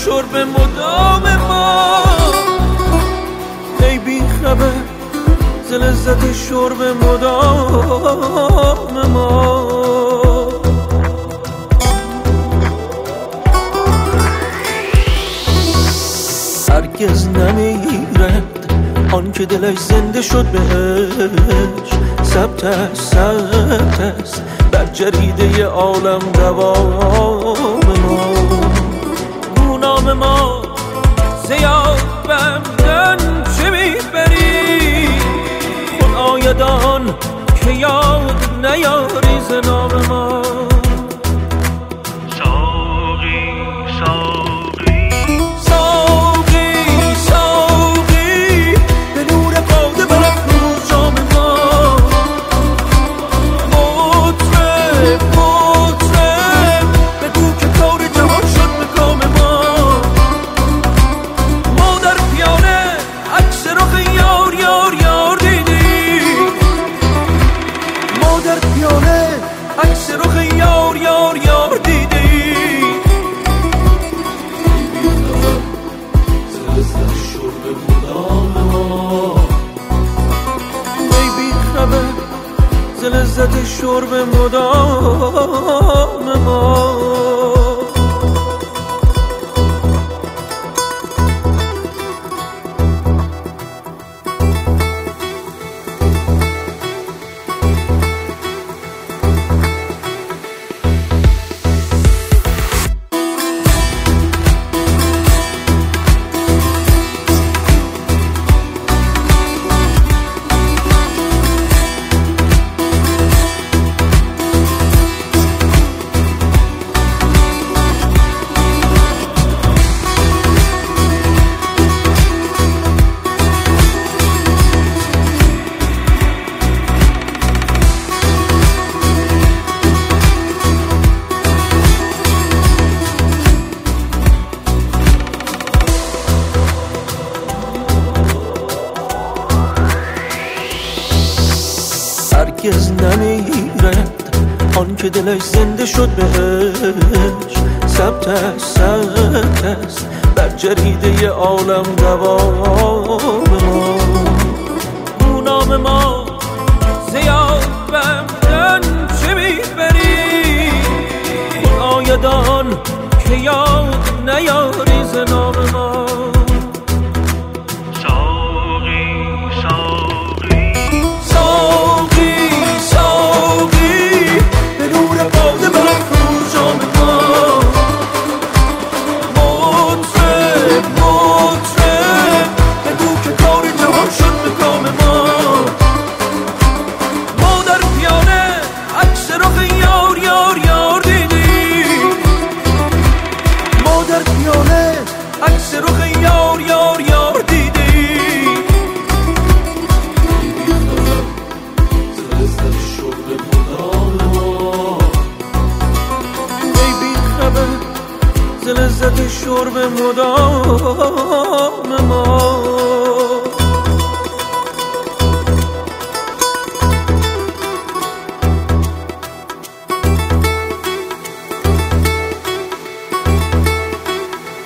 شرب مدام ما. ای بی خبر ز لذت شرب مدام ما. هرگز نمیرد آن که دلش زنده شد بهش. ثبت است بر جریده عالم دوام ما. رو نام ما زیاد بمدن چه میبری. خون آیدان که یاد نیاری ز نام ما. عکس رخ یار یار یار دیدی. ای بی خبر ز لذت شرب مدام ما. هرگز نمیرد آن که دلش زنده شد بهش. ثبت است بر جریده عالم دوام ما. رو نام ما زیاد بمدن چه میبری. خون آیدان که یاد نیاری ز نام ما. عکس رخ یار یار یار دیدی. ای بی خبر ز لذت شرب مدام ما.